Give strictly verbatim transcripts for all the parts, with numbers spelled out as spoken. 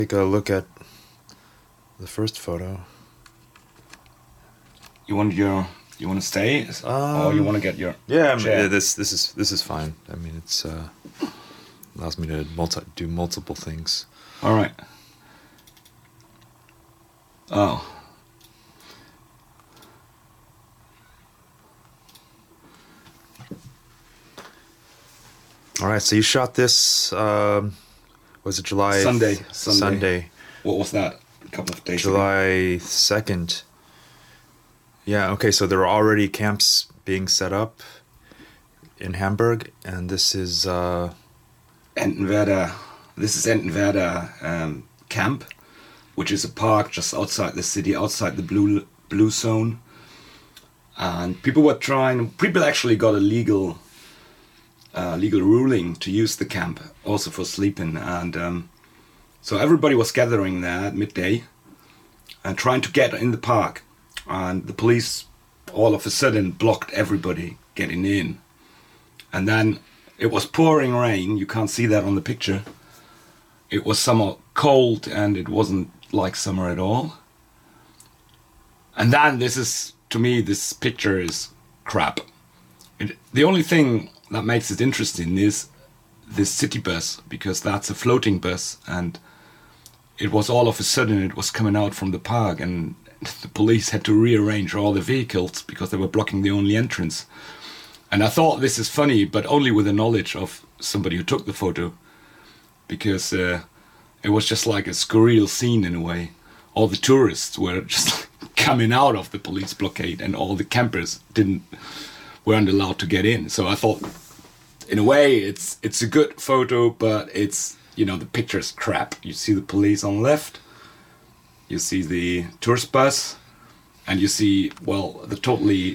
Take a look at the first photo. You want your you want to stay, Um, or you want to get your Yeah, I mean, chair? this this is this is fine. I mean, it's uh, allows me to multi do multiple things. All right. Oh. All right, so you shot this. Um, was it July Sunday, th- Sunday. Sunday, What was that? A couple of days ago. July second. Yeah. Okay. So there were already camps being set up in Hamburg, and this is. Uh, Entenwerder. This is Entenwerder um, camp, which is a park just outside the city, outside the blue blue zone. And people were trying. People actually got a legal, uh, legal ruling to use the camp also for sleeping, and um, so everybody was gathering there at midday and trying to get in the park, and the police all of a sudden blocked everybody getting in, and then it was pouring rain. You can't see that on the picture. It was somewhat cold and it wasn't like summer at all. And then this is, to me, this picture is crap. It, the only thing that makes it interesting is this city bus, because that's a floating bus, and it was all of a sudden it was coming out from the park, and the police had to rearrange all the vehicles because they were blocking the only entrance. And I thought this is funny, but only with the knowledge of somebody who took the photo, because uh, it was just like a surreal scene in a way. All the tourists were just coming out of the police blockade, and all the campers didn't weren't allowed to get in. So I thought, in a way, it's it's a good photo, but it's, you know, the picture's crap. You see the police on the left, you see the tourist bus, and you see, well, the totally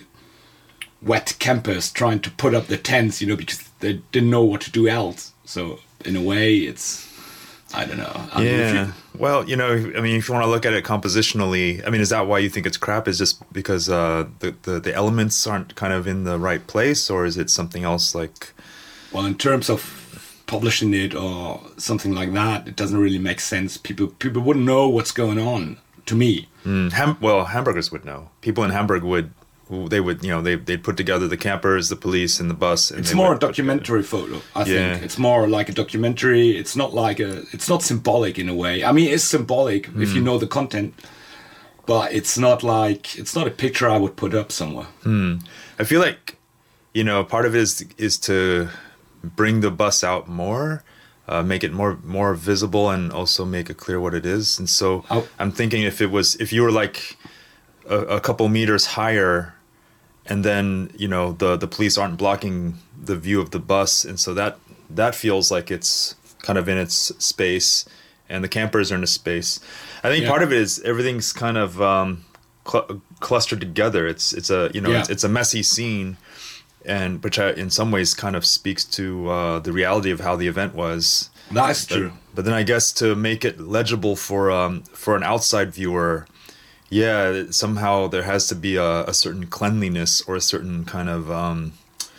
wet campers trying to put up the tents, you know, because they didn't know what to do else. So in a way, it's, I don't know. I mean, if yeah. you- Well, you know, I mean, if you want to look at it compositionally, I mean, is that why you think it's crap? Is just because uh, the, the the elements aren't kind of in the right place, or is it something else like? well, in terms of publishing it or something like that, it doesn't really make sense. People people wouldn't know what's going on, to me. Mm, Ham- well, hamburgers would know. People in Hamburg would. They would, you know, they they'd put together the campers, the police, and the bus. And It's they more a would put documentary photo, I think. Yeah. It's more like a documentary. It's not like a, it's not symbolic in a way. I mean, it's symbolic if you know the content, but it's not like, it's not a picture I would put up somewhere. together. I feel like, you know, part of it is is to bring the bus out more, uh, make it more more visible, and also make it clear what it is. And so Oh. I'm thinking if it was if you were like a, a couple meters higher, and then, you know, the the police aren't blocking the view of the bus, and so that that feels like it's kind of in its space, and the campers are in a space. I think Yeah. part of it is everything's kind of um, cl- clustered together. It's it's a you know Yeah. it's, it's a messy scene, and which I, in some ways kind of speaks to uh, the reality of how the event was. That's But, true. but then I guess to make it legible for um, for an outside viewer, yeah, somehow there has to be a, a certain cleanliness or a certain kind of um,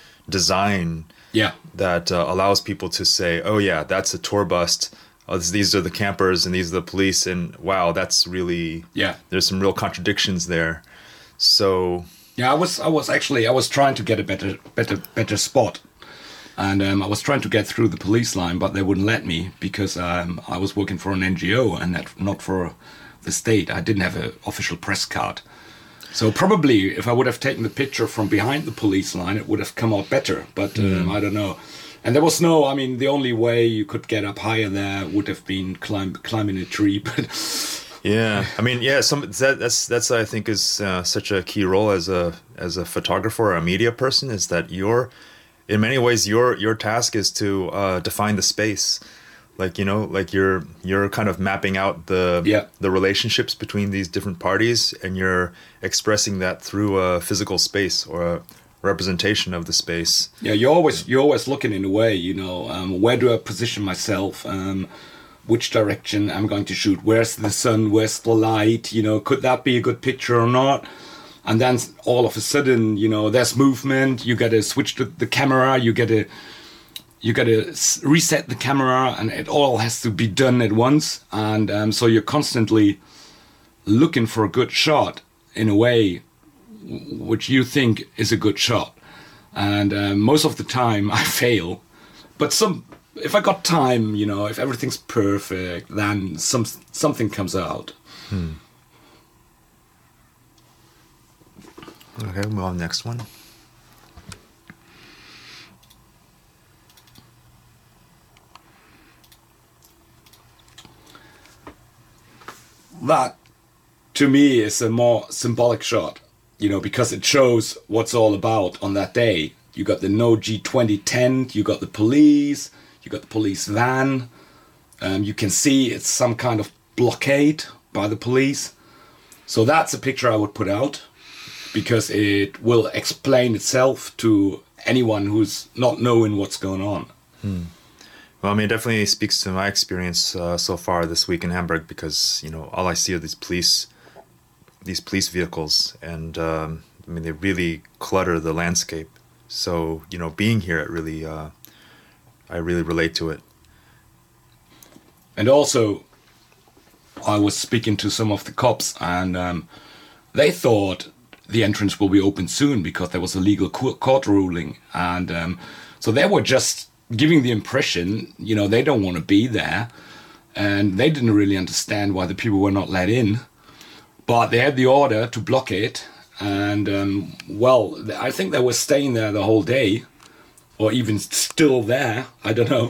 design Yeah. that uh, allows people to say, oh yeah, that's a tour bus. Oh, this, these are the campers and these are the police, and wow, that's really, Yeah. there's some real contradictions there. So Yeah, I was I was actually I was trying to get a better better better spot, and um, I was trying to get through the police line, but they wouldn't let me because um, I was working for an N G O and not not for the state. I didn't have an official press card, so probably if I would have taken the picture from behind the police line, it would have come out better. But um, I don't know. And there was no. I mean, the only way you could get up higher there would have been climb climbing a tree, but. yeah, I mean, yeah, some that, that's that's I think is uh, such a key role as a as a photographer or a media person, is that your, in many ways, your your task is to uh, define the space, like, you know, like you're you're kind of mapping out the Yeah. the relationships between these different parties, and you're expressing that through a physical space or a representation of the space. Yeah, you're always you're always looking in a way, you know, um, where do I position myself? Um, which direction I'm going to shoot? Where's the sun? Where's the light? You know, could that be a good picture or not? And then all of a sudden, you know, there's movement. You got to switch to the camera. You got to you got to reset the camera, and it all has to be done at once. And um, so you're constantly looking for a good shot in a way which you think is a good shot. And uh, most of the time I fail. But some, if I got time, you know, if everything's perfect, then some something comes out. Hmm. Okay, we'll move on to the next one. That, to me, is a more symbolic shot, you know, because it shows what's all about on that day. You got the No G twenty tent, you got the police, you got the police van. Um, you can see it's some kind of blockade by the police. So that's a picture I would put out, because it will explain itself to anyone who's not knowing what's going on. Hmm. Well, I mean, it definitely speaks to my experience uh, so far this week in Hamburg, because, you know, all I see are these police, these police vehicles, and um, I mean, they really clutter the landscape. So, you know, being here, it really, uh, I really relate to it. And also, I was speaking to some of the cops, and um, they thought the entrance will be open soon because there was a legal court ruling, and um, so they were just giving the impression, you know, they don't want to be there, and they didn't really understand why the people were not let in, but they had the order to block it, and um, well, I think they were staying there the whole day, or even still there, I don't know,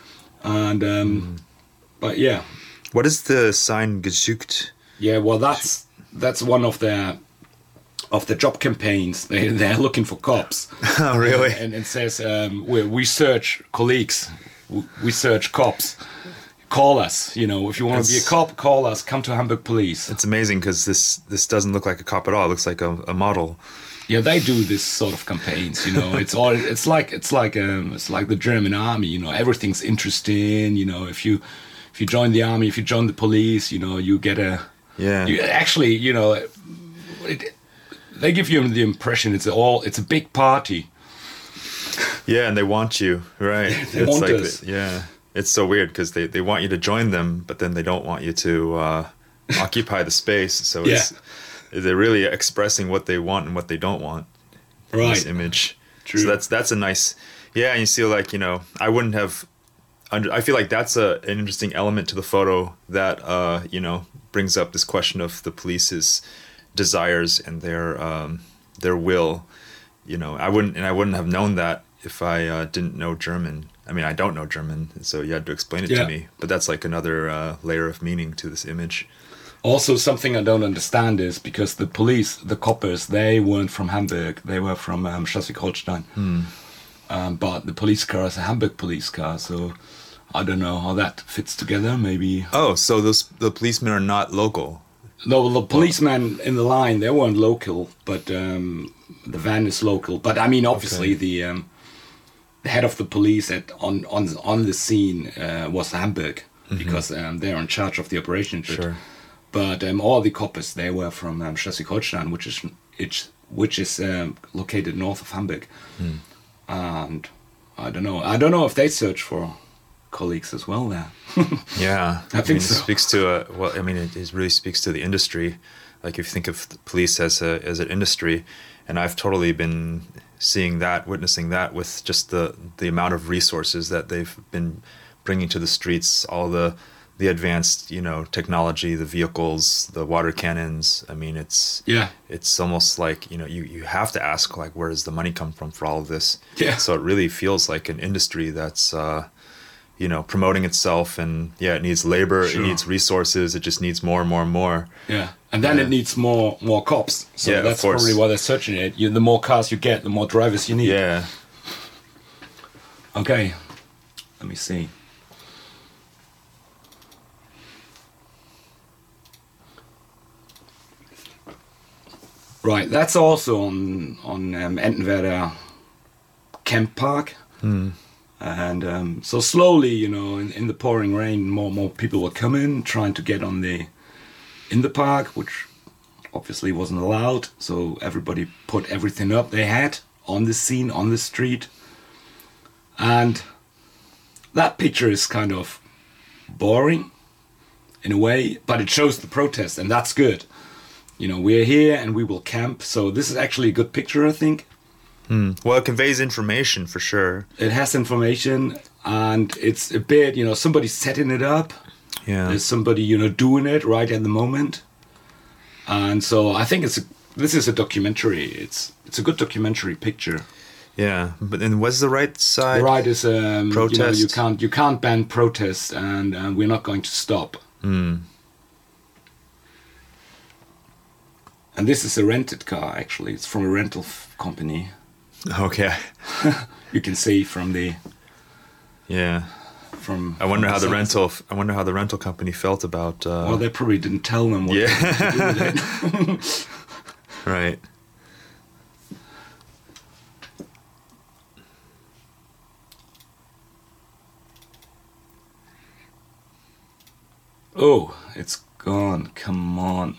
and um, mm. but yeah. What is the sign gesucht? Yeah, well, that's that's one of their of the job campaigns. They they're looking for cops. Oh, really? And, and it says um, we we search colleagues, we search cops. Call us. You know, if you want to be a cop, call us. Come to Hamburg Police. It's amazing because this this doesn't look like a cop at all. It looks like a, a model. Yeah, they do this sort of campaigns. You know, it's all it's like it's like um it's like the German army. You know, everything's interesting. You know, if you if you join the army, if you join the police, you know, you get a yeah. You, actually, you know, it, they give you the impression it's all it's a big party. Yeah, and they want you, right? They it's want like us. The, yeah. It's so weird because they, they want you to join them, but then they don't want you to uh, occupy the space. So it's, yeah. They're really expressing what they want and what they don't want in right. this image. True. So that's that's a nice, yeah. And you see, like, you know, I wouldn't have. Under, I feel like that's a an interesting element to the photo that uh, you know brings up this question of the police's desires and their um, their will. You know, I wouldn't and I wouldn't have known that if I uh, didn't know German. I mean, I don't know German, so you had to explain it yeah. to me. But that's like another uh, layer of meaning to this image. Also, something I don't understand is because the police, the coppers, they weren't from Hamburg. They were from um, Schleswig-Holstein. Hmm. Um, but the police car is a Hamburg police car, so I don't know how that fits together. Maybe. Oh, so those the policemen are not local. No, the policemen in the line, they weren't local, but um, the van is local. But I mean, obviously, okay. the... Um, The head of the police at on on on the scene uh, was Hamburg mm-hmm. because um, they're in charge of the operation. But, sure. but um, all the coppers they were from um, Schleswig-Holstein, which is it's, which is um, located north of Hamburg. Mm. And I don't know. I don't know if they search for colleagues as well there. Yeah, I, I think mean, so. It speaks to a, well. I mean, it, it really speaks to the industry. Like if you think of the police as a as an industry, and I've totally been seeing that, witnessing that with just the, the amount of resources that they've been bringing to the streets, all the the advanced, you know, technology, the vehicles, the water cannons. I mean, it's yeah, it's almost like, you know, you, you have to ask, like, where does the money come from for all of this? Yeah. So it really feels like an industry that's, uh, you know, promoting itself, and yeah, it needs labor, sure. it needs resources, it just needs more and more and more. Yeah, and then yeah. it needs more more cops. So yeah, that's probably why they're searching it. You, the more cars you get, the more drivers you need. Yeah. Okay, let me see. Right, that's also on on um, Entenwerder Camp Park. Hmm. And um, so slowly, you know, in, in the pouring rain, more and more people were coming, trying to get on the in the park, which obviously wasn't allowed. So everybody put everything up they had on the scene, on the street. And that picture is kind of boring in a way, but it shows the protest, and that's good. You know, we're here and we will camp. So this is actually a good picture, I think. Hmm. Well, it conveys information for sure. It has information, and it's a bit, you know, somebody's setting it up. Yeah. There's somebody, you know, doing it right at the moment. And so I think it's a, this is a documentary. It's it's a good documentary picture. Yeah, but then what's the right side? The right is um, protest. You know, you can't you can't ban protest, and uh, we're not going to stop. Mm. And this is a rented car. Actually, it's from a rental f- company. Okay. You can see from the. Yeah. From. I wonder from how the side. rental. I wonder how the rental company felt about. Uh, Well, they probably didn't tell them what Yeah. to do with it. Right. Oh, it's gone. Come on.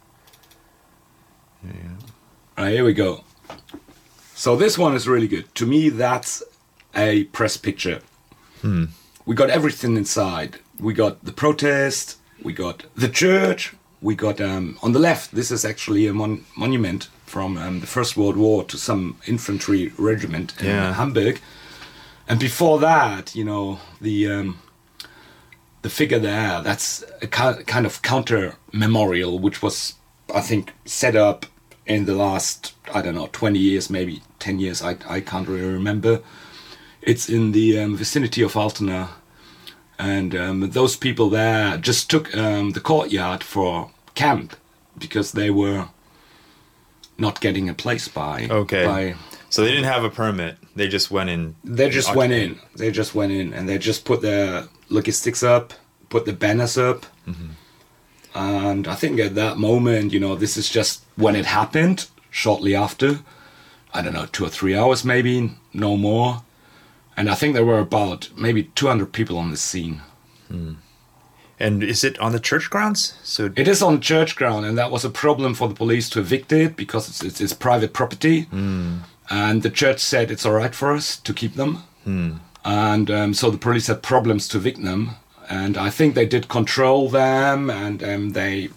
Yeah. Right, here we go. So this one is really good. To me, that's a press picture. Hmm. We got everything inside. We got the protest. We got the church. We got um, on the left. This is actually a mon- monument from um, the First World War to some infantry regiment in Yeah. Hamburg. And before that, you know, the um, the figure there. That's a ki- kind of counter memorial, which was, I think, set up in the last, I don't know, twenty years, maybe ten years, I, I can't really remember. It's in the um, vicinity of Altena. And um, those people there just took um, the courtyard for camp because they were not getting a place by... Okay. by So they didn't have a permit. They just went in. They just went in. They just went in and they just put their logistics up, put the banners up. Mm-hmm. And I think at that moment, you know, this is just when it happened, shortly after. I don't know, two or three hours maybe, no more. And I think there were about maybe two hundred people on the scene. And is it on the church grounds? So It is on church ground, and that was a problem for the police to evict it because it's, it's, it's private property. Mm. And the church said it's all right for us to keep them. Mm. And um, so the police had problems to evict them. And I think they did control them, and um, they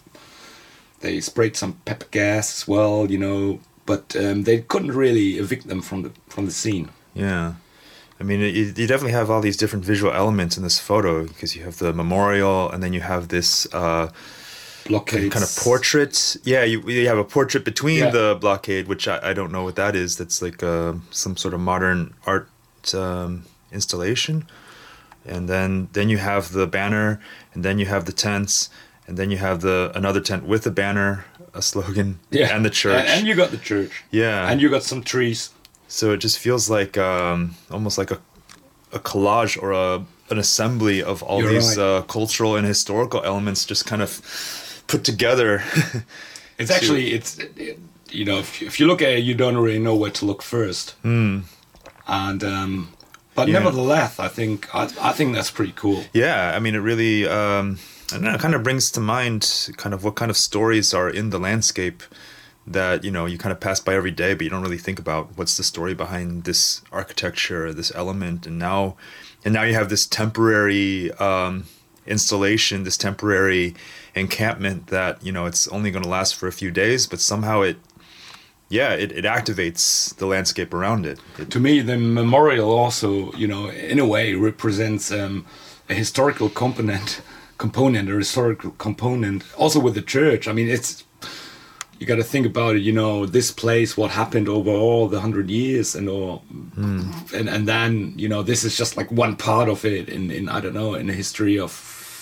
they sprayed some pepper gas as well, you know. But um, they couldn't really evict them from the from the scene. Yeah. I mean, you, you definitely have all these different visual elements in this photo because you have the memorial and then you have this uh, Blockades. kind of portrait. Yeah, you, you have a portrait between Yeah. the blockade, which I, I don't know what that is. That's like uh, some sort of modern art um, installation. And then, then you have the banner, and then you have the tents, and then you have the another tent with a banner, a slogan, Yeah. and the church. And, and you got the church. Yeah. And you got some trees. So it just feels like um, almost like a, a collage or a an assembly of all You're these right. uh, cultural and historical elements just kind of put together. It's actually, it's it, you know, if, if you look at it, you don't really know where to look first. Mm. And um, but Yeah. nevertheless, I think I, I think that's pretty cool. Yeah, I mean, it really um, I don't know, it kind of brings to mind kind of what kind of stories are in the landscape that, you know, you kind of pass by every day, but you don't really think about what's the story behind this architecture, this element. And now, and now you have this temporary um, installation, this temporary encampment that, you know, it's only going to last for a few days, but somehow it, yeah, it, it activates the landscape around it. it. To me, the memorial also, you know, in a way represents um, a historical component, component, or historical component. Also with the church, I mean, it's you got to think about it. You know, this place, what happened over all the hundred years, and all, Mm. and and then you know, this is just like one part of it in in I don't know, in the history of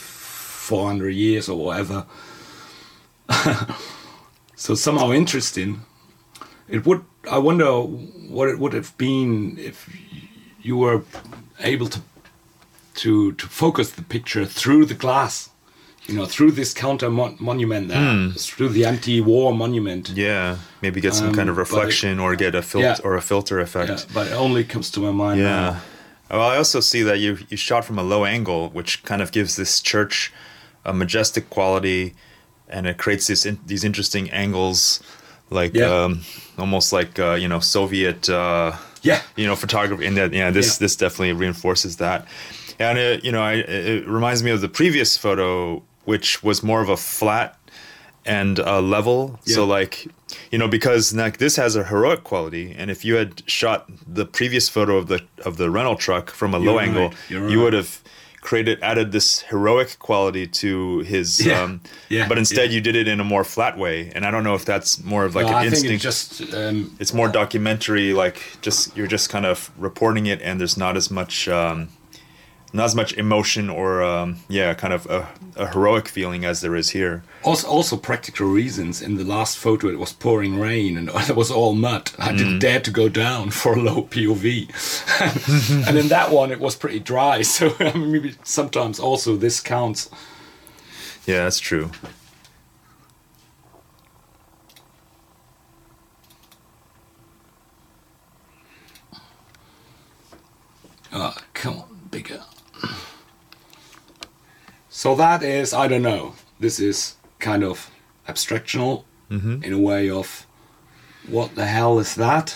four hundred years or whatever. So somehow interesting. It would. I wonder what it would have been if you were able to to to focus the picture through the glass, you know, through this counter mon- monument there, Hmm. through the anti-war monument. Yeah, maybe get some Um, kind of but it- reflection or get a filter Yeah. or a filter effect. Yeah, but it only comes to my mind Yeah. now. Well, I also see that you you shot from a low angle, which kind of gives this church a majestic quality, and it creates this in, these interesting angles, like Yeah. um, almost like uh, you know Soviet uh, Yeah. you know photography. And that yeah, this Yeah. this definitely reinforces that. And it, you know, I, it reminds me of the previous photo, which was more of a flat and uh, level. Yeah. So like, you know, because like this has a heroic quality, and if you had shot the previous photo of the of the rental truck from a You're low right, angle, you're you right. would have created added this heroic quality to his. Yeah, Um, yeah, but instead, yeah. you did it in a more flat way, and I don't know if that's more of like No, an I instinct. think it just um, It's more documentary, like just you're just kind of reporting it, and there's not as much, um, not as much emotion or um, yeah, kind of a, a heroic feeling as there is here. also also practical reasons. In the last photo, it was pouring rain and it was all mud. I didn't dare to go down for a low P O V, and in that one, it was pretty dry. So I mean, maybe sometimes also this counts. Yeah, that's true. Oh, come on, bigger. So that is, I don't know, this is kind of abstractional in a way of what the hell is that?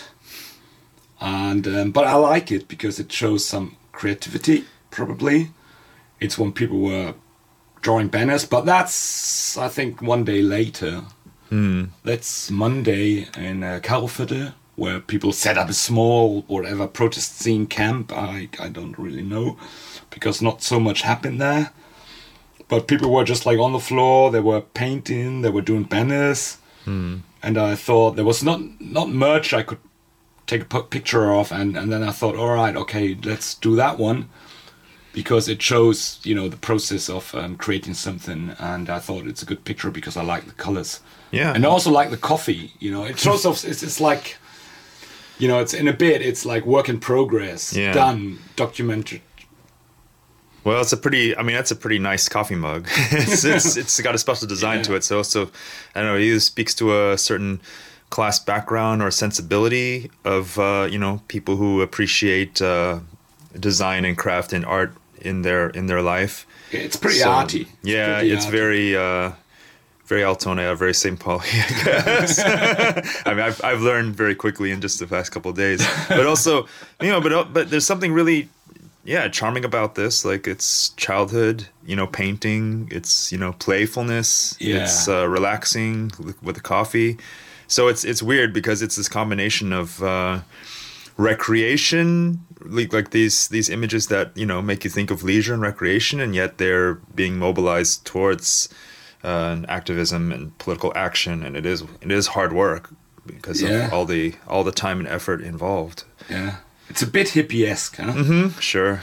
And um, but I like it because it shows some creativity, probably. It's when people were drawing banners, but that's, I think, one day later. That's Monday in uh, Karlsviertel, where people set up a small, whatever, protest scene camp. I, I don't really know, because not so much happened there. But people were just like on the floor, they were painting, they were doing banners. And I thought there was not, not much I could take a pu- picture of. And, and then I thought, all right, okay, let's do that one. Because it shows, you know, the process of um, creating something. And I thought it's a good picture because I like the colors. Yeah. And I also like the coffee, you know, it shows off, it's, it's like, you know, it's in a bit, it's like work in progress, Yeah. done, documented. Well, it's a pretty. I mean, that's a pretty nice coffee mug. it's, it's it's got a special design Yeah. to it. So so, I don't know. It either speaks to a certain class background or sensibility of uh, you know, people who appreciate uh, design and craft and art in their in their life. It's pretty So, arty. Yeah, pretty it's arty. very uh, very Altona, very Saint Pauli, I guess. I mean, I've I've learned very quickly in just the past couple of days. But also, you know, but but there's something really, yeah, charming about this. Like, it's childhood, you know, painting. It's, you know, playfulness. Yeah. It's uh, relaxing with, with the coffee. So it's it's weird because it's this combination of uh, recreation, like, like these these images that, you know, make you think of leisure and recreation, and yet they're being mobilized towards uh, activism and political action, and it is it is hard work because Yeah. of all the all the time and effort involved. Yeah. It's a bit hippie-esque, huh? Mm, sure.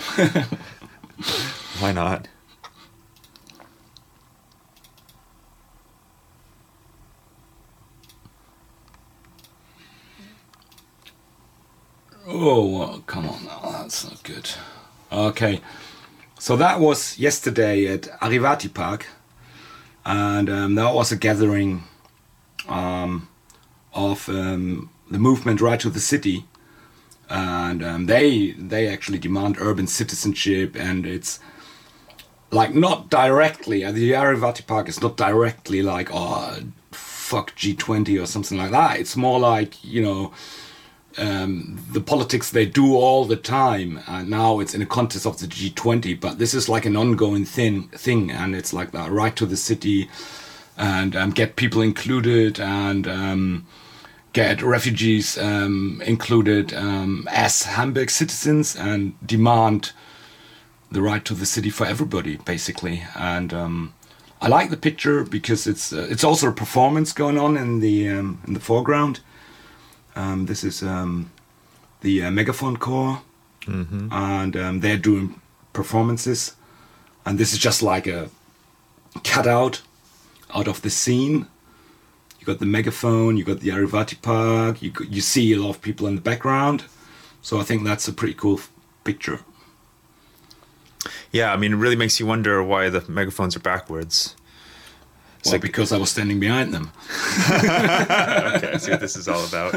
Why not? Oh, well, come on now, that's not good. Okay, so that was yesterday at Arivati Park, and um, that was a gathering um, of um, the movement Right to the City, and um, they they actually demand urban citizenship, and it's like not directly, uh, the Arivati Park is not directly like, oh, fuck G twenty or something like that. It's more like, you know, um, the politics they do all the time, and now it's in the context of the G twenty, but this is like an ongoing thing, thing and it's like the right to the city, and um, get people included, and um, get refugees um, included um, as Hamburg citizens, and demand the right to the city for everybody, basically. And um, I like the picture because it's uh, it's also a performance going on in the um, in the foreground. Um, this is um, the uh, Megaphone Corps, Mm-hmm. and um, they're doing performances. And this is just like a cutout out of the scene. You got the megaphone, you got the Arivati Park, you got- you see a lot of people in the background. So I think that's a pretty cool f- picture. Yeah, I mean, it really makes you wonder why the megaphones are backwards. It's Well, like, because I was standing behind them. okay, I see what this is all about.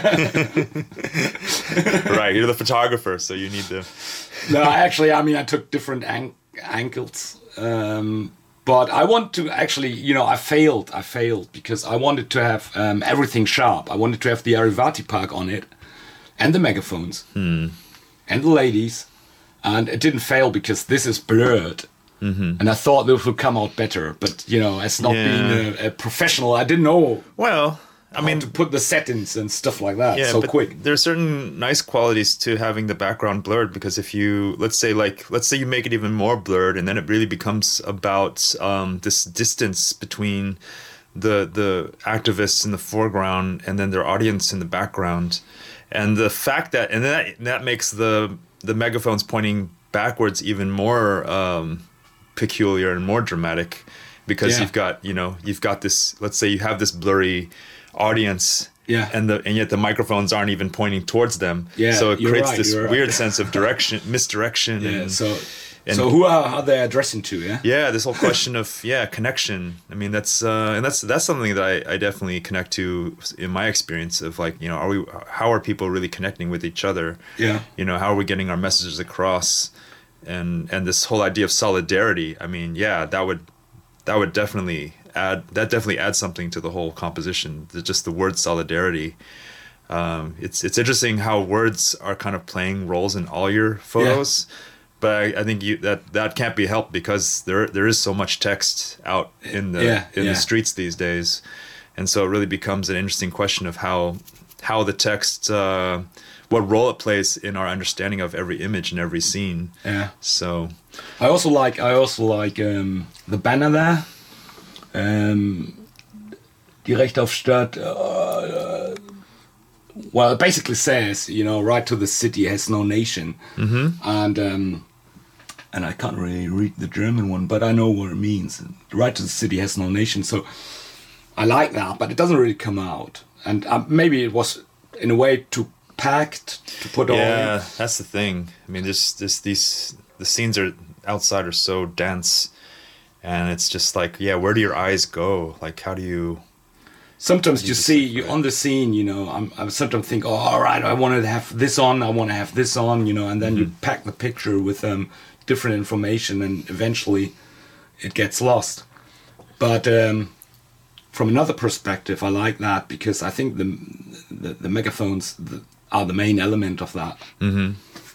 Right, you're the photographer, so you need to. No, actually, I mean, I took different ang- angles. Um, but I want to actually, you know, I failed. I failed because I wanted to have um, everything sharp. I wanted to have the Arivati Park on it, and the megaphones, and the ladies, and it didn't fail because this is blurred. Mm-hmm. And I thought this would come out better, but you know, as not Yeah. being a, a professional, I didn't know Well, I how mean, to put the settings and stuff like that yeah, so but quick. there are certain nice qualities to having the background blurred, because if you, let's say, like, let's say you make it even more blurred, and then it really becomes about um, this distance between the the activists in the foreground and then their audience in the background, and the fact that, and that that makes the the megaphones pointing backwards even more um, peculiar and more dramatic, because Yeah. you've got, you know, you've got this, let's say you have this blurry audience, Yeah. and the and yet the microphones aren't even pointing towards them. Yeah, So it you're creates right, this you're right. weird sense of direction, misdirection. Yeah. and, So, and- so who are, are they addressing to? Yeah. yeah, this whole question of yeah connection. I mean, that's uh, and that's that's something that I, I definitely connect to in my experience of, like, you know, are we how are people really connecting with each other? Yeah. You know, how are we getting our messages across? And and this whole idea of solidarity. I mean, yeah, that would that would definitely add that definitely adds something to the whole composition. The, just the word solidarity. Um, it's it's interesting how words are kind of playing roles in all your photos, but I, I think you that that can't be helped because there there is so much text out in the Yeah, in yeah. the streets these days, and so it really becomes an interesting question of how how the text uh, what role it plays in our understanding of every image and every scene. Yeah. So I also like I also like um, the banner there. Um, die Recht auf Stadt. Uh, well, it basically says, you know, right to the city has no nation, mm-hmm. and um, and I can't really read the German one, but I know what it means. Right to the city has no nation. So I like that, but it doesn't really come out. And uh, maybe it was in a way too packed to put all. yeah, that's the thing. I mean, there's this these the scenes are outside are so dense, and it's just like, yeah, where do your eyes go? Like, how do you? Sometimes you just see like, you right. on the scene, you know. I'm, I sometimes think, oh, all right, I want to have this on, I want to have this on, you know, and then Mm-hmm. you pack the picture with um, different information, and eventually it gets lost. But um, from another perspective, I like that because I think the the, the megaphones the, are the main element of that. Mm-hmm.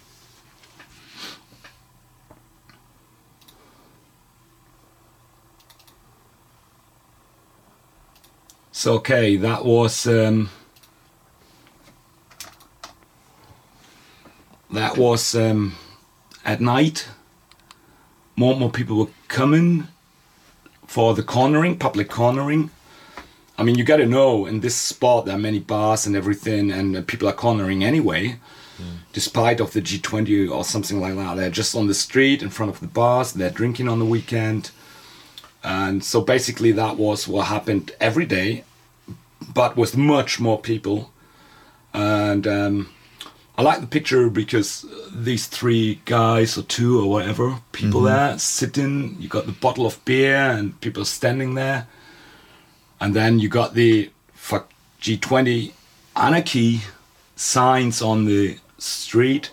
So okay, that was um, that was um, at night. More and more people were coming for the cornering, public cornering. I mean, you got to know in this spot there are many bars and everything, and uh, people are cornering anyway, mm. despite of the G twenty or something like that. They're just on the street in front of the bars. They're drinking on the weekend. And so basically that was what happened every day, but with much more people. And um, I like the picture because these three guys or two or whatever, people mm-hmm. there sitting, you got the bottle of beer and people standing there. And then you got the fuck G twenty anarchy signs on the street.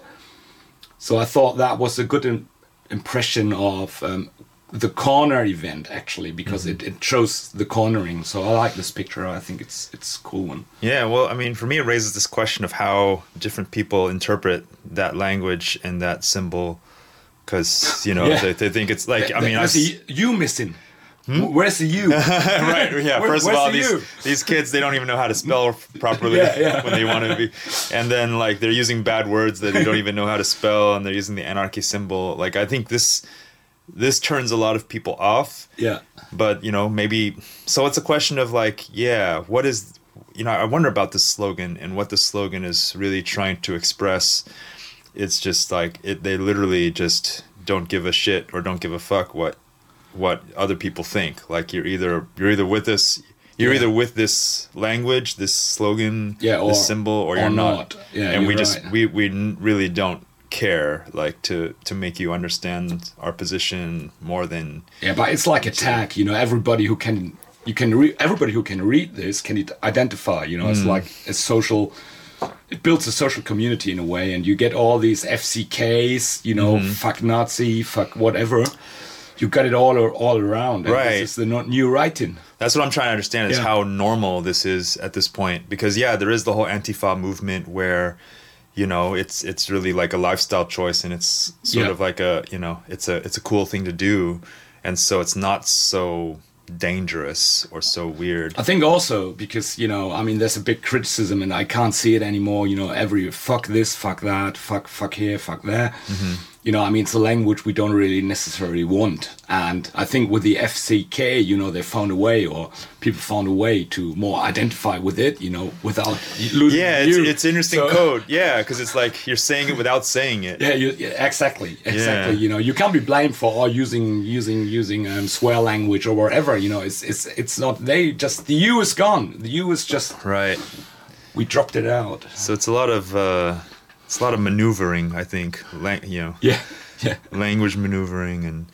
So I thought that was a good im- impression of um, the corner event, actually, because mm-hmm. it, it shows the cornering. So I like this picture. I think it's it's a cool one. Yeah, well, I mean, for me, it raises this question of how different people interpret that language and that symbol, because, you know, yeah. they, they think it's like, I mean, I see you missing. Hmm? Where's the U? Right, yeah. Where, First of all, the these these kids, they don't even know how to spell properly yeah, yeah. when they want to be. And then, like, they're using bad words that they don't even know how to spell, and they're using the anarchy symbol. Like, I think this this turns a lot of people off. Yeah. But, you know, maybe... So it's a question of, like, yeah, what is... You know, I wonder about this slogan and what the slogan is really trying to express. It's just, like, it. they literally just don't give a shit or don't give a fuck what... what other people think. Like, you're either you're either with this you're yeah. either with this language, this slogan, yeah, or, this symbol, or, or you're not, not. Yeah, and we just right. we we really don't care, like, to to make you understand our position more than yeah but it's like a tag, you know. Everybody who can you can re- everybody who can read this can identify, you know. It's mm. like a social, it builds a social community in a way, and you get all these F C Ks, you know, mm-hmm. fuck Nazi, fuck whatever. You got it all all around. And right. This is the new writing. That's what I'm trying to understand is yeah. how normal this is at this point. Because, yeah, there is the whole Antifa movement where, you know, it's it's really like a lifestyle choice, and it's sort Yeah. of like a, you know, it's a it's a cool thing to do, and so it's not so dangerous or so weird. I think also because, you know, I mean, there's a big criticism, and I can't see it anymore. You know, every fuck this, fuck that, fuck fuck here, fuck there. Mm-hmm. You know, I mean, it's a language we don't really necessarily want. And I think with the F C K, you know, they found a way, or people found a way to more identify with it, you know, without losing Yeah, it's, you. it's interesting So- code. Yeah, because it's like you're saying it without saying it. Yeah, you, yeah, exactly, exactly. Yeah. You know, you can't be blamed for all using using using um, swear language or whatever. You know, it's it's it's not. They just the U is gone. The U is just Right. we dropped it out. So it's a lot of uh, it's a lot of maneuvering, I think. Lang- you know, Yeah, yeah. language maneuvering and.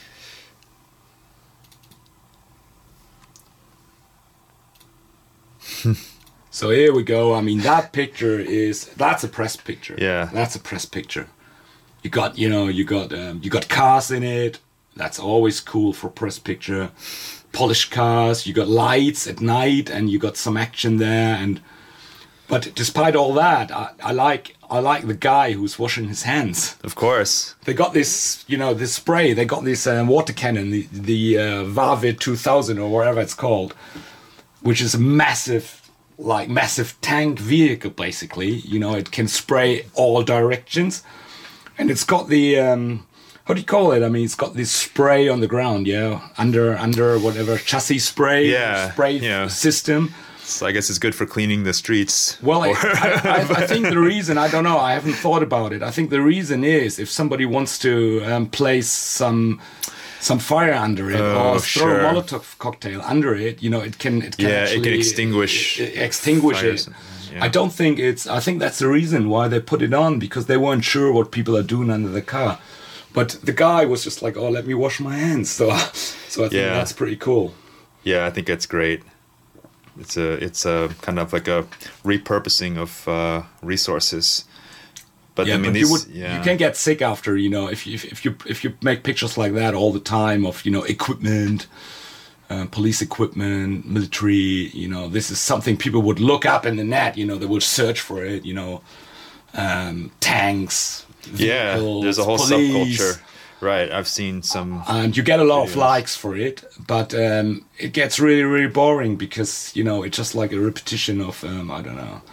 So here we go. I mean, that picture is that's a press picture. Yeah. That's a press picture. You got, you know, you got um, you got cars in it. That's always cool for press picture. Polished cars. You got lights at night, and you got some action there. And but despite all that, I, I like I like the guy who's washing his hands. Of course. They got this, you know, this spray. They got this um, water cannon, the the uh, Varvid two thousand or whatever it's called, which is a massive. Like massive tank vehicle, basically. You know, it can spray all directions, and it's got the um, how do you call it? I mean, it's got this spray on the ground, yeah, under under whatever chassis spray, Yeah, spray yeah. system. So I guess it's good for cleaning the streets. Well, I, Or- I, I, I think the reason I don't know. I haven't thought about it. I think the reason is if somebody wants to um, place some. Some fire under it, Oh, or throw sure. a Molotov cocktail under it. You know, it can. It can Yeah, it can actually extinguish e- extinguish fires. it. Yeah. I don't think it's. I think that's the reason why they put it on, because they weren't sure what people are doing under the car. But the guy was just like, "Oh, let me wash my hands." So, so I think Yeah. that's pretty cool. Yeah, I think that's great. It's a it's a kind of like a repurposing of uh, resources. But Yeah, I mean, but these, you would. yeah. You can get sick after, you know, if you if you if you make pictures like that all the time of, you know, equipment, uh, police equipment, military. You know, this is something people would look up in the net. You know, they would search for it. You know, um, tanks. Yeah, vehicles, there's a whole police. subculture. Right, I've seen some. And you get a lot of videos. likes for it, but um, it gets really, really boring because, you know, it's just like a repetition of um, I don't know,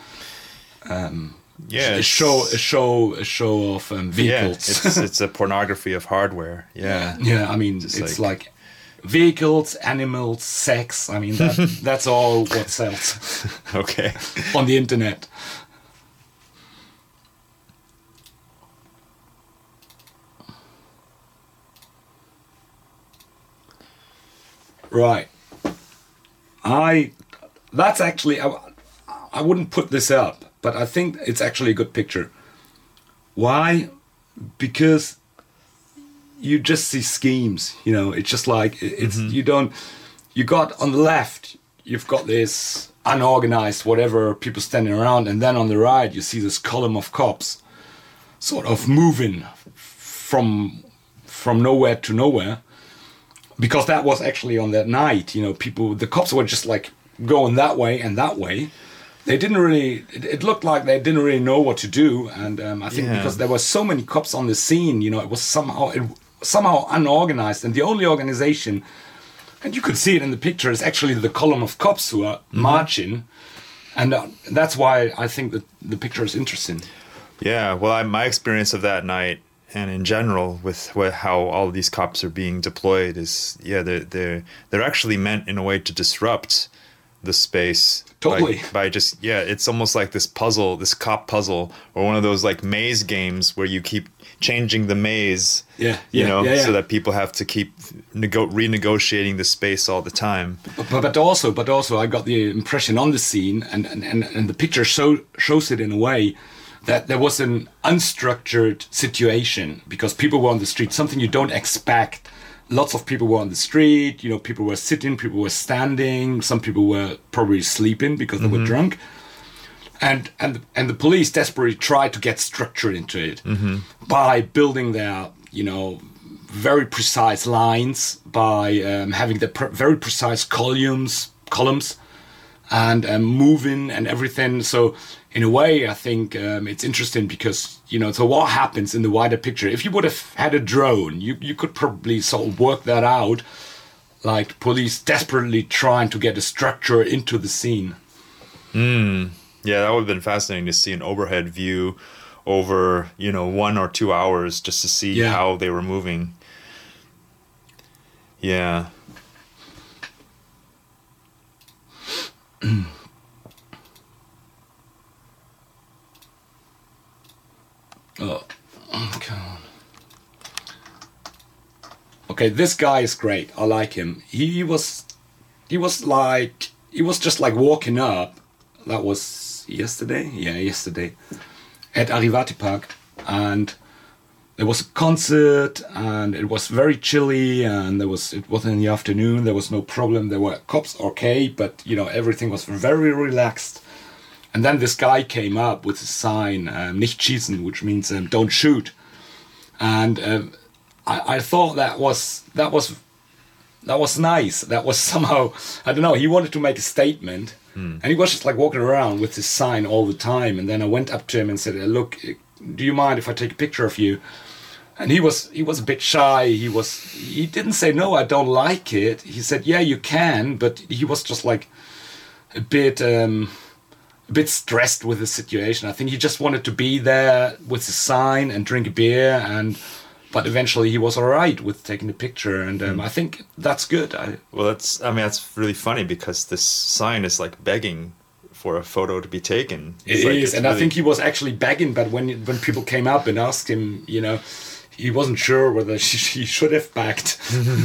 um, Yeah, a it's- show, a show, a show of um, Yeah, vehicles. it's it's a pornography of hardware. Yeah, yeah. I mean, Just it's like- like, vehicles, animals, sex. I mean, that, that's all what sells Okay. on the internet. Right. I. That's actually. I, I wouldn't put this up, but I think it's actually a good picture. Why? Because you just see schemes. You know, it's just like it- it's you don't. You got on the left. You've got this unorganized whatever people standing around, and then on the right you see this column of cops, sort of moving from from nowhere to nowhere. Because that was actually on that night, you know, people, the cops were just like going that way and that way. They didn't really, it, it looked like they didn't really know what to do. And um, I think Yeah. because there were so many cops on the scene, you know, it was somehow, it, somehow unorganized. And the only organization, and you could see it in the picture, is actually the column of cops who are marching. And uh, that's why I think that the picture is interesting. Yeah, well, I, my experience of that night, and in general with wh- how all of these cops are being deployed, is yeah, they're they're they're actually meant in a way to disrupt the space. Totally. By, by just yeah, it's almost like this puzzle, this cop puzzle, or one of those like maze games where you keep changing the maze. Yeah, you yeah, know, yeah, yeah. so that people have to keep nego- renegotiating the space all the time. But, but also, but also, I got the impression on the scene, and and, and, and the picture show, shows it in a way that there was an unstructured situation because people were on the street, something you don't expect. Lots of people were on the street. You know, people were sitting, people were standing. Some people were probably sleeping because they were drunk. And and and the police desperately tried to get structure into it by building their, you know, very precise lines, by um, having the pr- very precise columns, columns, and um, moving and everything. So in a way, I think um, it's interesting because, you know, so what happens in the wider picture? If you would have had a drone, you, you could probably sort of work that out, like police desperately trying to get a structure into the scene. Mm. Yeah, that would have been fascinating to see an overhead view over, you know, one or two hours just to see Yeah. how they were moving. Yeah. Oh, come on. Okay, this guy is great. I like him. He was, he was like, he was just like walking up. That was yesterday? Yeah, yesterday. At Arrivati Park. And there was a concert and it was very chilly and there was, it was in the afternoon. There was no problem. There were cops, okay, but you know, everything was very relaxed. And then this guy came up with a sign, um, nicht schießen, which means um, don't shoot. And um, I, I thought that was that was that was nice. That was somehow, I don't know. He wanted to make a statement, hmm. and he was just like walking around with this sign all the time. And then I went up to him and said, "Look, do you mind if I take a picture of you?" And he was he was a bit shy. He was he didn't say no, I don't like it. He said, "Yeah, you can," but he was just like a bit. Um, a bit stressed with the situation. I think he just wanted to be there with the sign and drink a beer, and but eventually he was all right with taking a picture, and um, mm. I think that's good. I, well, that's I mean that's really funny because this sign is like begging for a photo to be taken. It's it like, is, and really... I think he was actually begging, but when when people came up and asked him, you know, he wasn't sure whether he should have backed.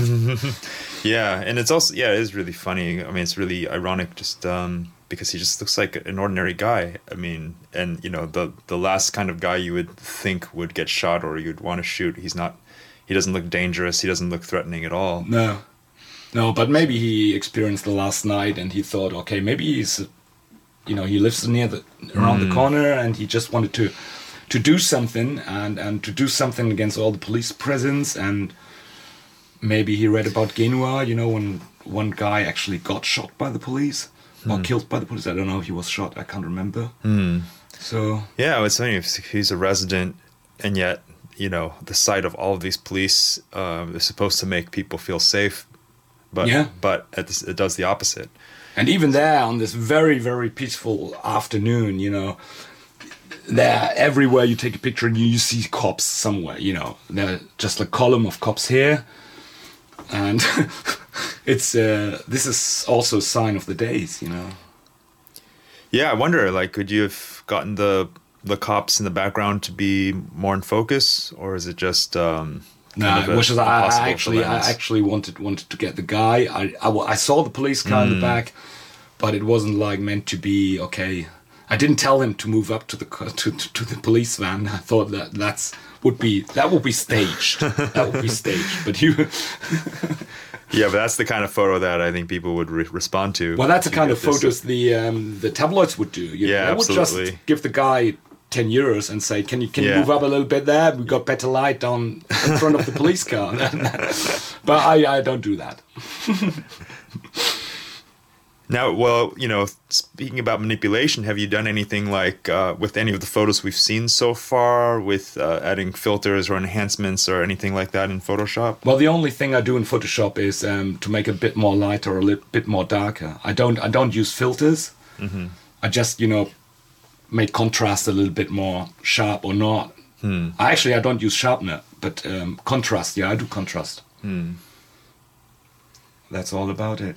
Yeah, and it's also yeah, it is really funny. I mean, it's really ironic, just. Um, because he just looks like an ordinary guy. I mean, and you know, the the last kind of guy you would think would get shot or you'd want to shoot. He's not, he doesn't look dangerous. He doesn't look threatening at all. No, no, but maybe he experienced the last night and he thought, okay, maybe he's, you know, he lives near the, around mm. the corner and he just wanted to, to do something and, and to do something against all the police presence. And maybe he read about Genua, you know, when one guy actually got shot by the police. Or mm. killed by the police. I don't know if he was shot. I can't remember. Mm. So yeah, it's funny. If he's a resident, and yet you know the sight of all of these police uh, is supposed to make people feel safe, but yeah. but it, it does the opposite. And even there, on this very very peaceful afternoon, you know, there everywhere you take a picture and you, you see cops somewhere. You know, there just a column of cops here, and. It's uh, this is also a sign of the days, you know. Yeah, I wonder, like, could you have gotten the the cops in the background to be more in focus, or is it just? Um, no, nah, which is I, I actually I actually wanted wanted to get the guy. I I, I saw the police car mm. in the back, but it wasn't like meant to be. Okay, I didn't tell him to move up to the to to, to the police van. I thought that that's would be that would be staged. That would be staged, but you. Yeah, but that's the kind of photo that I think people would re- respond to. Well, that's the kind of photos the um, the tabloids would do. You yeah, know? They would absolutely. just give the guy ten euros and say, "Can you can yeah. you move up a little bit there? We've got better light down in front of the police car." But I, I don't do that. Now, well, you know, speaking about manipulation, have you done anything like uh, with any of the photos we've seen so far with uh, adding filters or enhancements or anything like that in Photoshop? Well, the only thing I do in Photoshop is um, to make it a bit more lighter or a little bit more darker. I don't I don't use filters. Mm-hmm. I just, you know, make contrast a little bit more sharp or not. Hmm. I actually, I don't use sharpener, but um, contrast. Yeah, I do contrast. Hmm. That's all about it.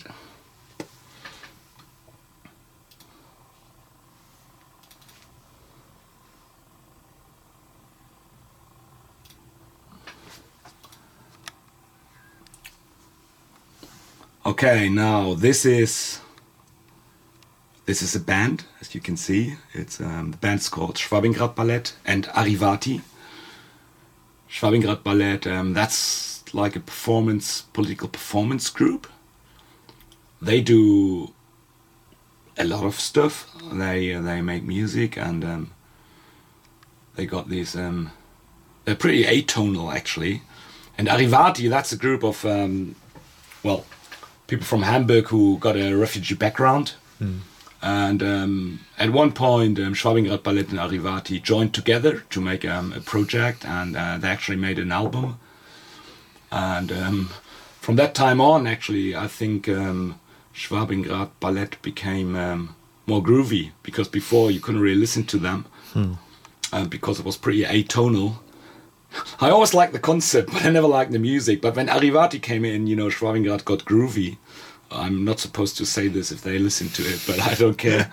Okay, now this is this is a band, as you can see. It's um, the band's called Schwabingrad Ballet and Arrivati. Schwabingrad Ballet, um, that's like a performance, political performance group. They do a lot of stuff. They uh, they make music and um, they got these. Um, they're pretty atonal actually. And Arrivati, that's a group of um, well. people from Hamburg who got a refugee background. Mm. And um, at one point, um, Schwabingrad Ballet and Arrivati joined together to make um, a project, and uh, they actually made an album. And um, from that time on, actually, I think um, Schwabingrad Ballet became um, more groovy, because before you couldn't really listen to them hmm. uh, because it was pretty atonal. I always liked the concept, but I never liked the music. But when Arrivati came in, you know, Schwabingrad got groovy. I'm not supposed to say this if they listen to it, but I don't care.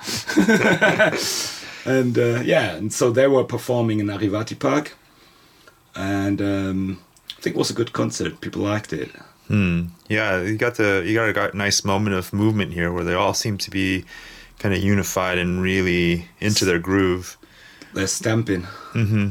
and uh, yeah, and so they were performing in Arrivati Park, and um, I think it was a good concert. People liked it. Hmm. Yeah, you got the you got a got nice moment of movement here where they all seem to be kind of unified and really into their groove. They're stamping. Mm-hmm.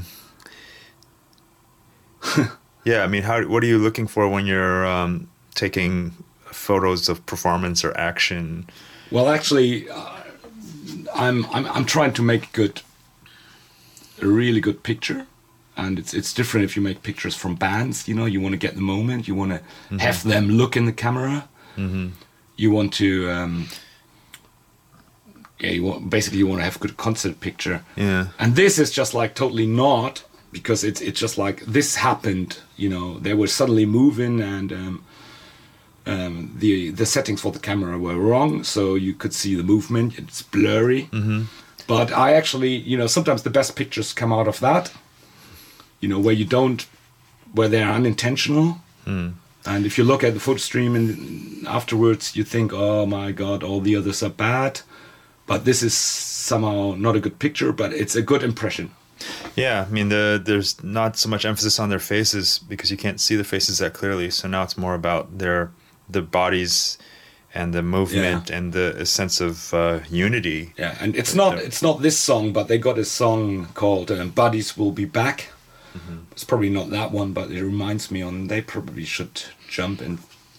Yeah, I mean, how what are you looking for when you're um, taking photos of performance or action? Well, actually, uh, I'm I'm I'm trying to make good, a really good picture, and it's it's different if you make pictures from bands. You know, you want to get the moment, you want to mm-hmm. have them look in the camera. Mm-hmm. You want to, um, yeah, you want basically you want to have a good concert picture. Yeah, and this is just like totally not, because it's it's just like this happened. You know, they were suddenly moving and. Um, Um, the the settings for the camera were wrong, so you could see the movement. It's blurry. Mm-hmm. But I actually, you know, sometimes the best pictures come out of that. You know, where you don't, where they're unintentional. Mm. And if you look at the photo stream and afterwards, you think, oh my God, all the others are bad. But this is somehow not a good picture, but it's a good impression. Yeah, I mean, the, there's not so much emphasis on their faces because you can't see the faces that clearly. So now it's more about their the bodies and the movement yeah. and the a sense of uh, unity. Yeah, and it's not it's not this song, but they got a song called um, "Bodies Will Be Back." Mm-hmm. It's probably not that one, but it reminds me on. They probably should jump and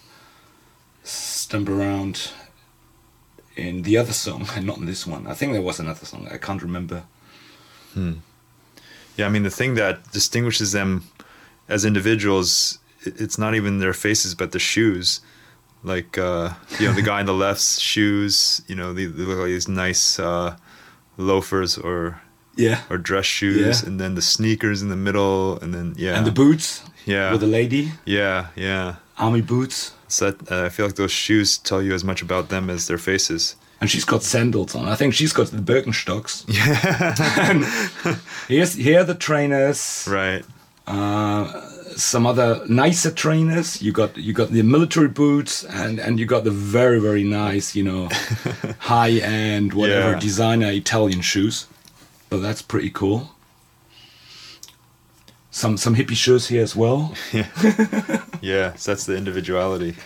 stump around in the other song and not in this one. I think there was another song. I can't remember. Hmm. Yeah, I mean, the thing that distinguishes them as individuals, it's not even their faces, but the shoes. Like, uh, you know, the guy on the left's shoes, you know, they, they look like these nice uh, loafers or yeah, or dress shoes. Yeah. And then the sneakers in the middle. And then, yeah. And the boots. Yeah. With the lady. Yeah, yeah. Army boots. So that, uh, I feel like those shoes tell you as much about them as their faces. And she's got sandals on. I think she's got the Birkenstocks. Yeah. And here's, here are the trainers. Right. Uh, some other nicer trainers. You got you got the military boots, and, and you got the very, very nice, you know, high-end, whatever, yeah. designer Italian shoes. So that's pretty cool. Some some hippie shoes here as well. Yeah, yeah, so that's the individuality.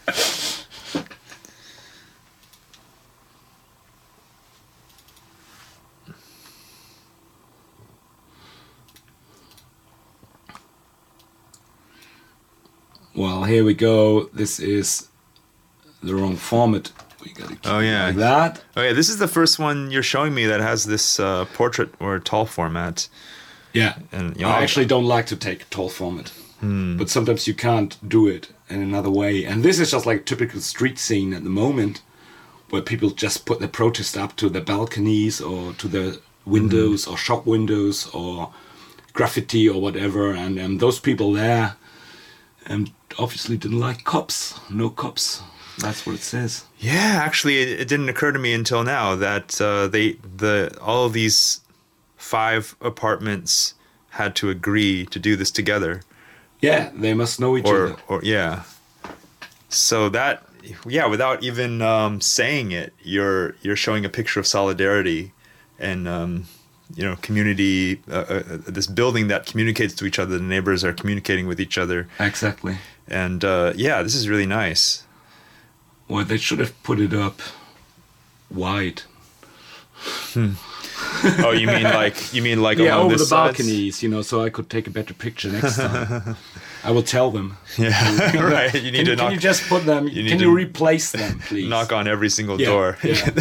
Well, here we go. This is the wrong format. We gotta keep oh yeah, it like that. Oh yeah, this is the first one you're showing me that has this uh, portrait or tall format. Yeah, and you know, I actually don't like to take tall format, hmm. but sometimes you can't do it in another way. And this is just like a typical street scene at the moment, where people just put their protest up to the balconies or to the windows mm-hmm. or shop windows or graffiti or whatever. And um, those people there um, obviously didn't like cops. No cops. That's what it says. Yeah, actually, it, it didn't occur to me until now that uh, they the all of these five apartments had to agree to do this together. Yeah, they must know each or, other. Or yeah. So that yeah, without even um, saying it, you're you're showing a picture of solidarity and um, you know community. Uh, uh, this building that communicates to each other. The neighbors are communicating with each other. Exactly. And uh, yeah, this is really nice. Well, they should have put it up wide. Hmm. Oh, you mean like you mean like yeah, along over this the balconies, sides? You know, so I could take a better picture next time. I will tell them. Yeah, right. You need can, to can knock. you just put them? You can you replace them, please? Knock on every single yeah, door. Yeah.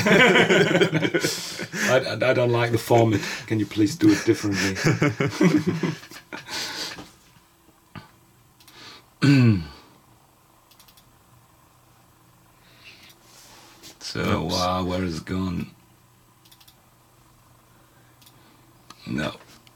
I, I don't like the format. Can you please do it differently? So, uh, where is it gone? No.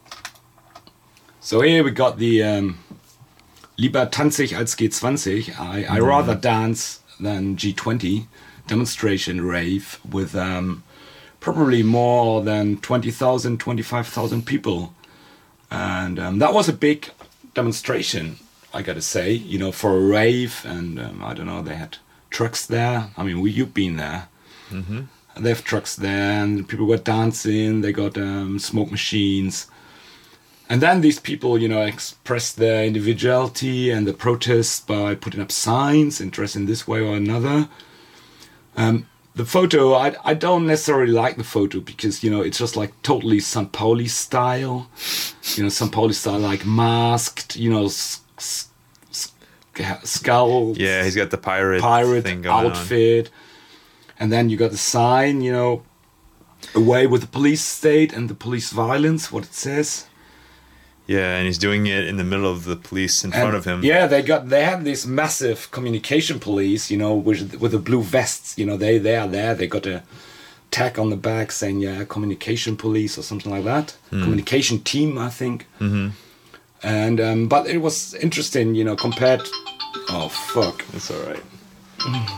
So here we got the um, lieber tanze ich als G twenty. I, I rather dance than G twenty demonstration rave with um, probably more than twenty thousand, twenty-five thousand people. And um, that was a big demonstration, I gotta say, you know, for a rave. And um, I don't know, they had trucks there. I mean, we, you've been there. Mm-hmm. They have trucks there and people were dancing. They got um, smoke machines. And then these people, you know, expressed their individuality and the protest by putting up signs and dressing this way or another. Um, the photo, I, I don't necessarily like the photo because, you know, it's just like totally San Pauli style. You know, San Pauli style, like masked, you know, s- s- s- skull. Yeah, he's got the pirate, pirate thing going outfit. on. And then you got the sign, you know, away with the police state and the police violence, what it says. Yeah, and he's doing it in the middle of the police in And front of him. Yeah, they got they had this massive communication police, you know, with with the blue vests. You know, they they are there. They got a tag on the back saying, yeah, communication police or something like that. Mm. Communication team, I think. Mm-hmm. And um, but it was interesting, you know, compared. Oh fuck! It's all right. I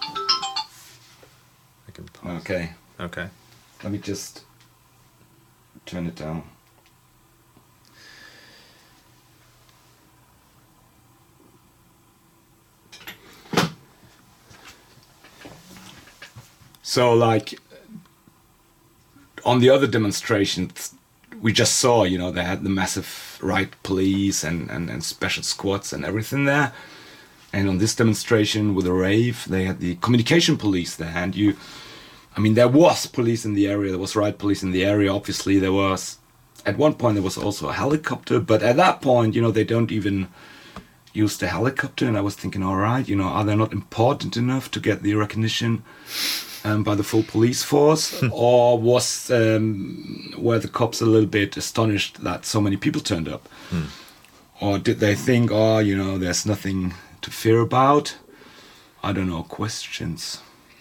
can pause. Okay, Okay. let me just turn it down. So, like, on the other demonstrations, we just saw, you know, they had the massive riot police and, and, and special squads and everything there. And on this demonstration with the rave, they had the communication police there. And you, I mean, there was police in the area, there was riot police in the area. Obviously, there was, at one point, there was also a helicopter. But at that point, you know, they don't even use the helicopter. And I was thinking, all right, you know, are they not important enough to get the recognition Um, by the full police force, or was um, were the cops a little bit astonished that so many people turned up, Hmm. or did they think, oh, you know, there's nothing to fear about? I don't know. Questions.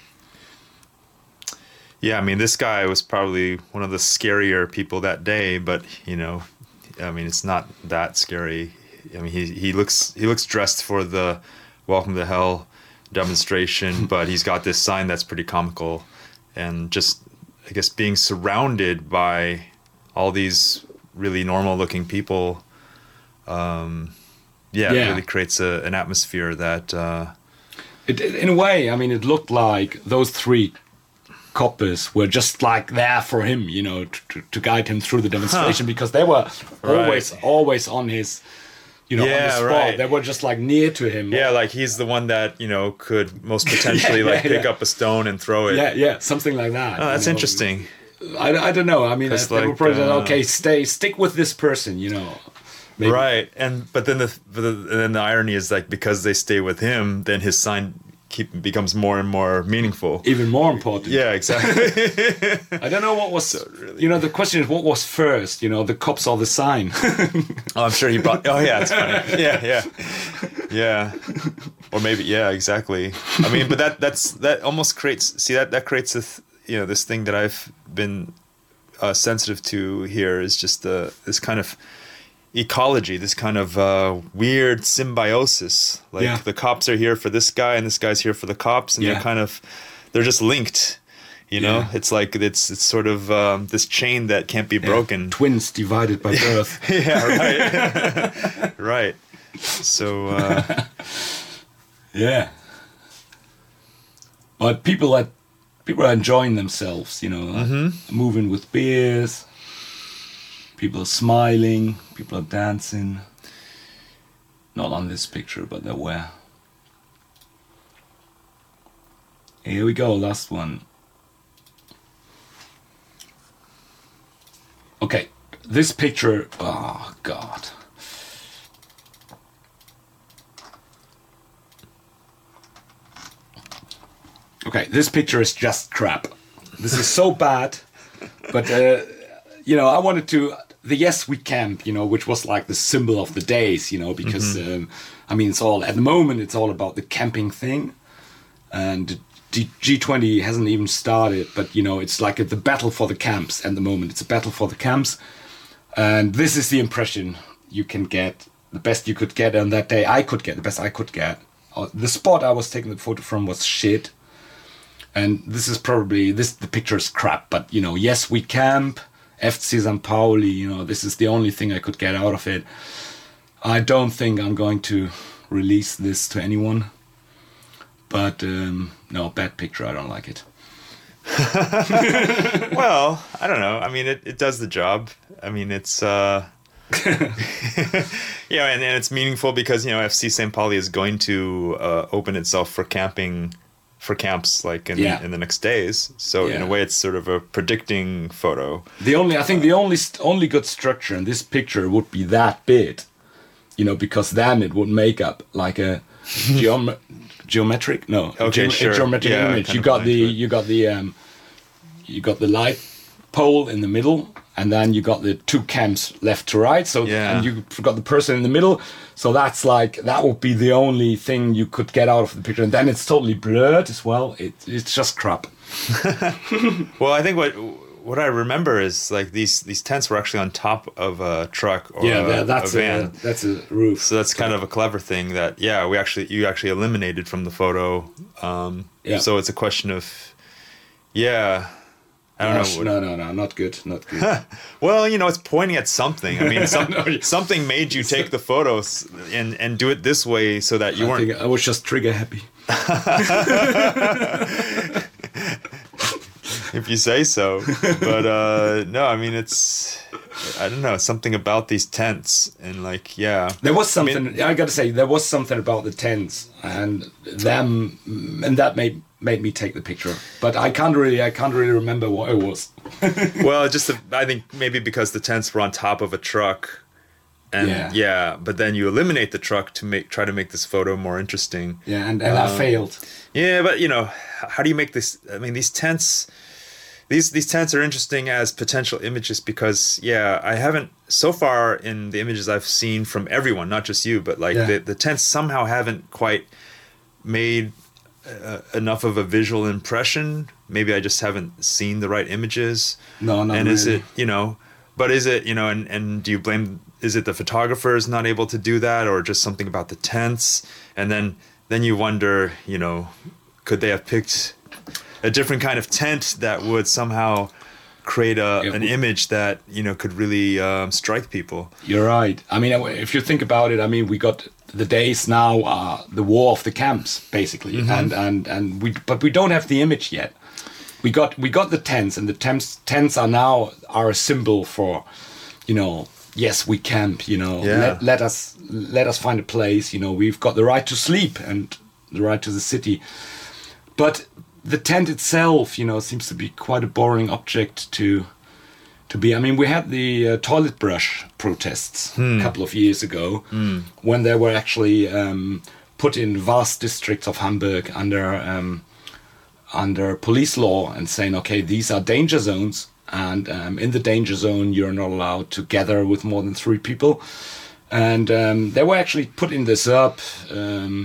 Yeah, I mean, this guy was probably one of the scarier people that day, but you know, I mean, it's not that scary. I mean, he he looks he looks dressed for the Welcome to Hell demonstration, but he's got this sign that's pretty comical, and just I guess being surrounded by all these really normal looking people, um, yeah, Yeah. it really creates a, an atmosphere that uh, It, it- in a way, I mean, it looked like those three coppers were just like there for him, you know, to, to, to guide him through the demonstration, because they were always Right. always on his, you know, on Yeah, the spot. right. They were just like near to him. yeah, like he's the one that you know could most potentially Yeah, like yeah, pick yeah. up a stone and throw it. Yeah, yeah, something like that. Oh, you that's know. interesting. I, I don't know. I mean, 'Cause, they were like, probably uh, okay. Stay, stick with this person. You know, maybe. Right, and but then the, but the and then the irony is like because they stay with him, then his sign keep becomes more and more meaningful. Even more important. Yeah, exactly. I don't know what was. really- You know, the question is what was first. You know, the cops or the sign. Oh, I'm sure he brought. Oh, yeah, it's funny. Yeah, yeah, yeah. Or maybe, yeah, exactly. I mean, but that that's that almost creates. See that that creates a th- you know this thing that I've been uh, sensitive to here is just the this kind of ecology, this kind of uh, weird symbiosis. Like Yeah. the cops are here for this guy, and this guy's here for the cops, and Yeah. they're kind of they're just linked. You know, Yeah. it's like it's it's sort of um, this chain that can't be broken. Twins divided by birth. Yeah, right. Right. So, uh, Yeah. But people are people are enjoying themselves. You know, like Mm-hmm. moving with beers. People are smiling. People are dancing. Not on this picture, but there were. Here we go, last one. Okay, this picture. Oh God. Okay, this picture is just crap. This is so bad. But uh, you know, I wanted to the Yes We Camp, you know, which was like the symbol of the days, you know, because um, I mean, it's all at the moment. It's all about the camping thing, and G- G20 hasn't even started. But you know, it's like a, the battle for the camps at the moment. It's a battle for the camps, And this is the impression you can get, the best you could get on that day. I could get, the best I could get. Uh, the spot I was taking the photo from was shit. And this is probably, this the picture is crap, but, you know, yes, we camp, F C San Pauli, you know, this is the only thing I could get out of it. I don't think I'm going to release this to anyone. But, um, no, bad picture, I don't like it. Well, I don't know. I mean, it, it does the job. I mean, it's, uh, yeah, and, and it's meaningful because, you know, F C Saint Pauli is going to uh, open itself for camping, for camps like in, yeah. in the next days. So yeah. in a way, it's sort of a predicting photo. The only, I think the only, only good structure in this picture would be that bit, you know, because then it would make up like a geom- geometric, no, okay, ge- sure. a geometric yeah, image. You got the, you got the, um, you got the light pole in the middle, and then you got the two camps left to right. So yeah. and you got the person in the middle. So that's like that would be the only thing you could get out of the picture, and then it's totally blurred as well. It it's just crap. Well, I think what what I remember is like these these tents were actually on top of a truck or yeah, a, that's a van. A, that's a roof. So that's kind of a clever thing that yeah we actually you actually eliminated from the photo. Um, yeah. So it's a question of yeah. I don't Gosh, know. No, no, no, not good, not good. Well, you know, it's pointing at something. I mean, some, no, something made you take the photos and, and do it this way so that you I weren't. think I was just trigger happy. If you say so. But uh, no, I mean, it's, I don't know, something about these tents and like, yeah. There was something, I, mean, I gotta say, there was something about the tents and them, and that made made me take the picture. But I can't really, I can't really remember what it was. Well, just, the, I think maybe because the tents were on top of a truck. And Yeah. yeah, but then you eliminate the truck to make try to make this photo more interesting. Yeah, and, and Um, I failed. Yeah, but you know, how do you make this? I mean, these tents, these these tents are interesting as potential images because, yeah, I haven't so far in the images I've seen from everyone, not just you, but like Yeah. the the tents somehow haven't quite made uh, enough of a visual impression. Maybe I just haven't seen the right images. No, not And is really. it you know? But is it you know? And and do you blame? Is it the photographer is not able to do that, or just something about the tents? And then then you wonder, you know, could they have picked a different kind of tent that would somehow create a, Yeah, an w- image that, you know, could really um, strike people? You're right. I mean, if you think about it, I mean, we got the days now are the war of the camps, basically, Mm-hmm. and and and we, but we don't have the image yet. We got we got the tents, and the tents tents are now are a symbol for, you know, yes, we camp. You know, Yeah. let let us let us find a place. You know, we've got the right to sleep and the right to the city, but the tent itself, you know, seems to be quite a boring object to to be. I mean, we had the uh, toilet brush protests Hmm. a couple of years ago when they were actually um, put in vast districts of Hamburg under um, under police law and saying, okay, these are danger zones, and um, in the danger zone you're not allowed to gather with more than three people. And um, they were actually putting this up um,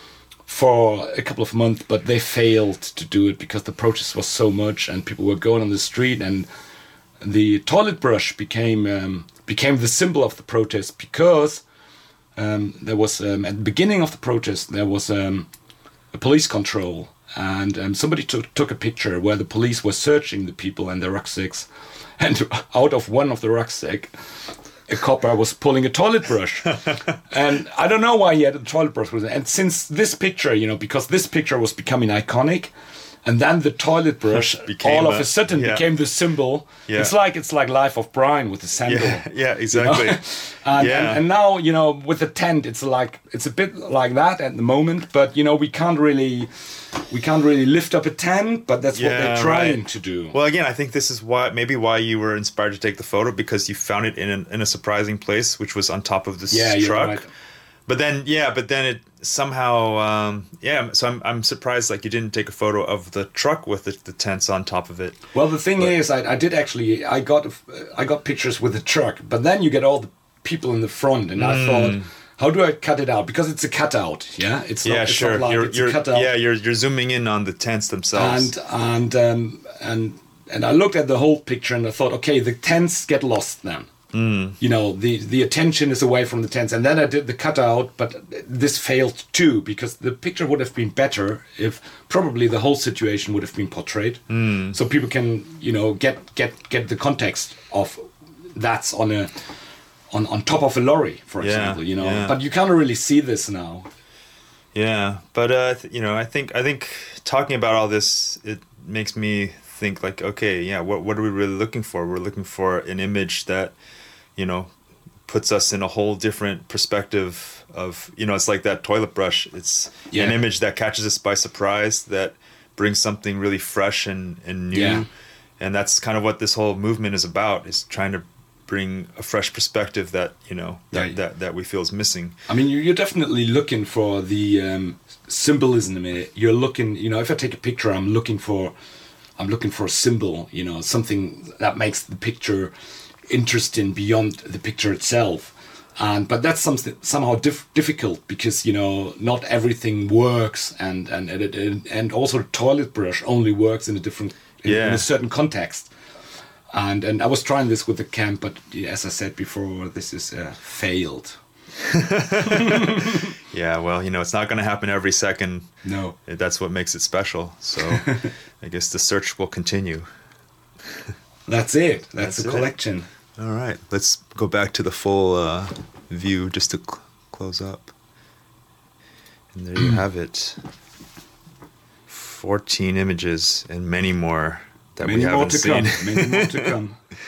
for a couple of months, but they failed to do it because the protest was so much and people were going on the street, and the toilet brush became um, became the symbol of the protest because um, there was um, at the beginning of the protest there was um, a police control, and um, somebody took took a picture where the police were searching the people and their rucksacks, and out of one of the rucksack a copper was pulling a toilet brush. And I don't know why he had a toilet brush with it. And since this picture, you know, because this picture was becoming iconic, and then the toilet brush Became all of a- a sudden yeah. became the symbol. Yeah. It's like it's like Life of Brian with the sandal. Yeah, yeah, you know? exactly. and, Yeah. and, and now, you know, with the tent, it's like it's a bit like that at the moment. But you know, we can't really we can't really lift up a tent. But that's what Yeah, they're trying right. to do. Well, again, I think this is why maybe why you were inspired to take the photo, because you found it in an, in a surprising place, which was on top of this Yeah, you're truck. right. But then, yeah, but then it somehow, um, yeah. So I'm I'm surprised like you didn't take a photo of the truck with the, the tents on top of it. Well, the thing But- is, I, I did actually. I got I got pictures with the truck, but then you get all the people in the front, and Hmm. I thought, how do I cut it out? Because it's a cutout. Yeah, it's not, Yeah, it's sure. not like you're it's you're a cutout. yeah you're you're zooming in on the tents themselves. and and um, and and I looked at the whole picture and I thought, okay, the tents get lost then. Mm. You know, the the attention is away from the tense, and then I did the cutout, but this failed too because the picture would have been better if probably the whole situation would have been portrayed, Mm. so people can, you know, get get get the context of that's on a on on top of a lorry, for Yeah, example. You know, yeah. but you can't really see this now. Yeah, but uh, th- you know, I think I think talking about all this, it makes me think like, okay, yeah, what what are we really looking for? We're looking for an image that, you know, puts us in a whole different perspective of, you know, it's like that toilet brush. It's Yeah. an image that catches us by surprise, that brings something really fresh and, and new. Yeah. And that's kind of what this whole movement is about, is trying to bring a fresh perspective that, you know, that, Yeah. that, that we feel is missing. I mean, you- you're definitely looking for the um, symbolism in it. You're looking, you know, if I take a picture, I'm looking for, I'm looking for a symbol, you know, something that makes the picture interesting beyond the picture itself. And but that's something somehow dif- difficult because, you know, not everything works, and and and, and, and also the toilet brush only works in a different in, in Yeah. a certain context. And and I was trying this with the camp, but as I said before, this is uh, failed. Yeah, well, you know, it's not going to happen every second. No. That's what makes it special. So I guess the search will continue. That's it. That's, That's a it. collection. All right, let's go back to the full uh, view just to cl- close up. And there you have it. fourteen images and many more that Many we more haven't to seen. come. Many more to come.